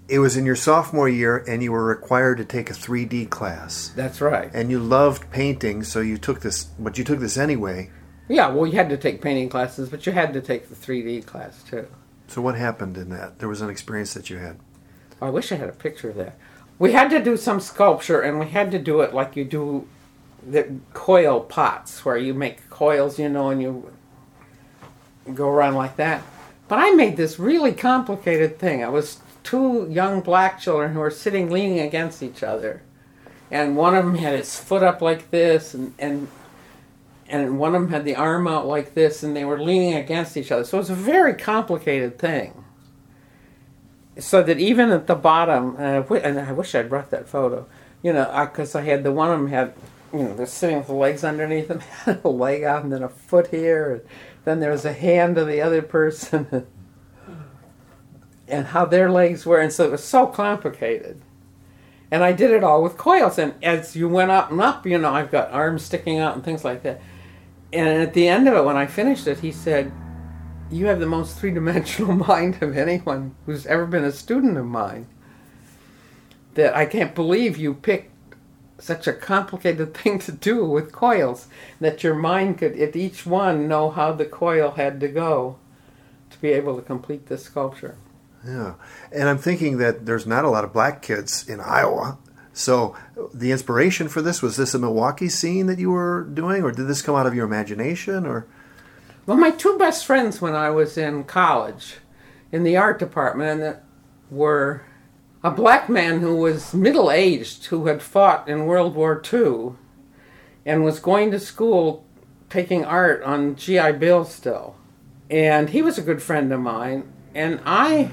it was in your sophomore year, and you were required to take a 3D class. That's right. And you loved painting, so you took this, but you took this anyway. Yeah, well, you had to take painting classes, but you had to take the 3D class, too. So what happened in that? There was an experience that you had. I wish I had a picture of that. We had to do some sculpture, and we had to do it like you do the coil pots, where you make coils, and you go around like that. But I made this really complicated thing. I was two young black children who were sitting leaning against each other. And one of them had his foot up like this, and one of them had the arm out like this, and they were leaning against each other. So it was a very complicated thing. So that even at the bottom, and I wish I'd brought that photo, because I had one of them had, they're sitting with the legs underneath them, had a leg out, and then a foot here, and then there was a hand of the other person, and how their legs were, and so it was so complicated. And I did it all with coils, and as you went up and up, I've got arms sticking out and things like that. And at the end of it, when I finished it, he said, "You have the most three-dimensional mind of anyone who's ever been a student of mine. That I can't believe you picked such a complicated thing to do with coils, that your mind could, at each one, know how the coil had to go to be able to complete this sculpture." Yeah, and I'm thinking that there's not a lot of black kids in Iowa. So the inspiration for this, was this a Milwaukee scene that you were doing, or did this come out of your imagination, or? Well, my two best friends when I was in college, in the art department, were a black man who was middle-aged, who had fought in World War II, and was going to school taking art on GI Bill still. And he was a good friend of mine, and I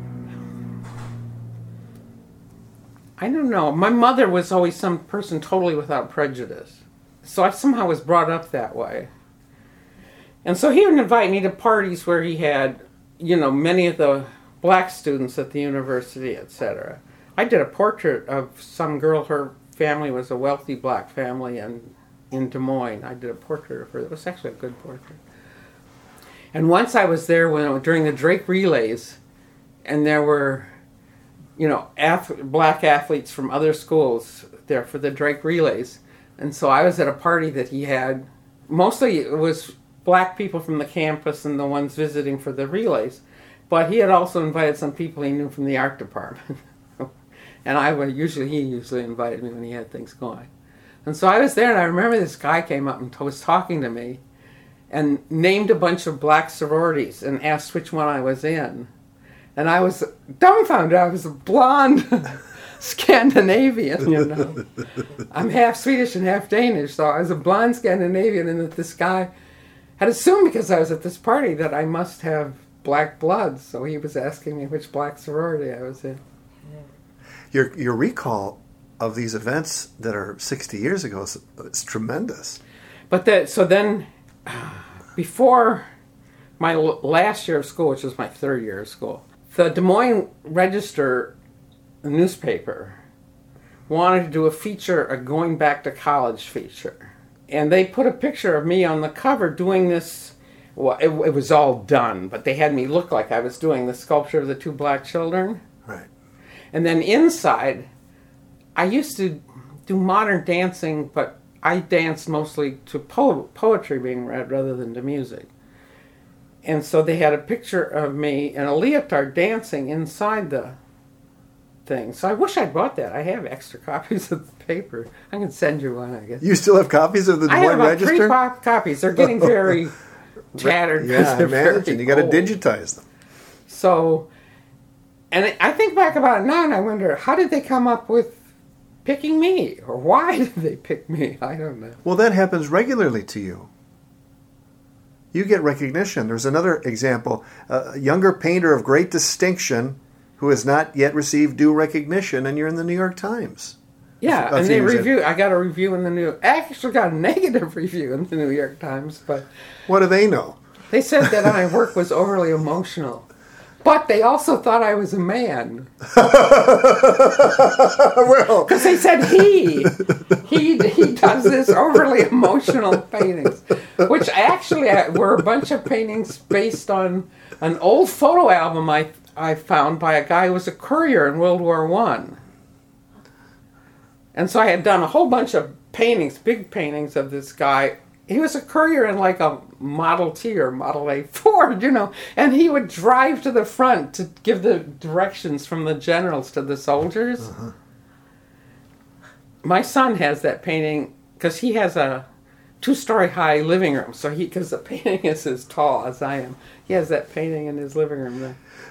don't know. My mother was always some person totally without prejudice. So I somehow was brought up that way. And so he would invite me to parties where he had, many of the black students at the university, etc. I did a portrait of some girl. Her family was a wealthy black family in Des Moines. I did a portrait of her. It was actually a good portrait. And once I was there during the Drake Relays, and there were black athletes from other schools there for the Drake Relays. And so I was at a party that he had. Mostly it was black people from the campus and the ones visiting for the relays. But he had also invited some people he knew from the art department. And he usually invited me when he had things going. And so I was there, and I remember this guy came up and was talking to me and named a bunch of black sororities and asked which one I was in. And I was dumbfounded. I was a blonde Scandinavian, I'm half Swedish and half Danish, so I was a blonde Scandinavian, and that this guy had assumed because I was at this party that I must have black blood, so he was asking me which black sorority I was in. Your recall of these events that are 60 years ago is tremendous. But so then, before my last year of school, which was my third year of school, the Des Moines Register newspaper wanted to do a feature, a going back to college feature. And they put a picture of me on the cover doing this. Well, it was all done, but they had me look like I was doing the sculpture of the two black children. Right. And then inside, I used to do modern dancing, but I danced mostly to poetry being read rather than to music. And so they had a picture of me in a leotard dancing inside the thing. So I wish I'd bought that. I have extra copies of the paper. I can send you one, I guess. You still have copies of the Des Moines Register? I have about 3 copies. They're getting very tattered. Yeah, I imagine. You got to digitize them. So, and I think back about it now, and I wonder, how did they come up with picking me? Or why did they pick me? I don't know. Well, that happens regularly to you. You get recognition. There's another example. A younger painter of great distinction who has not yet received due recognition, and you're in the New York Times. Yeah, and they review. I got a review in the New York. I actually got a negative review in the New York Times, but what do they know? They said that my work was overly emotional, but they also thought I was a man. Well, because they said he does this overly emotional paintings, which actually were a bunch of paintings based on an old photo album I found by a guy who was a courier in World War One. And so I had done a whole bunch of paintings, big paintings of this guy. He was a courier in like a Model T or Model A Ford, and he would drive to the front to give the directions from the generals to the soldiers. Uh-huh. My son has that painting because he has a 2-story high living room. So because the painting is as tall as I am, he has that painting in his living room there.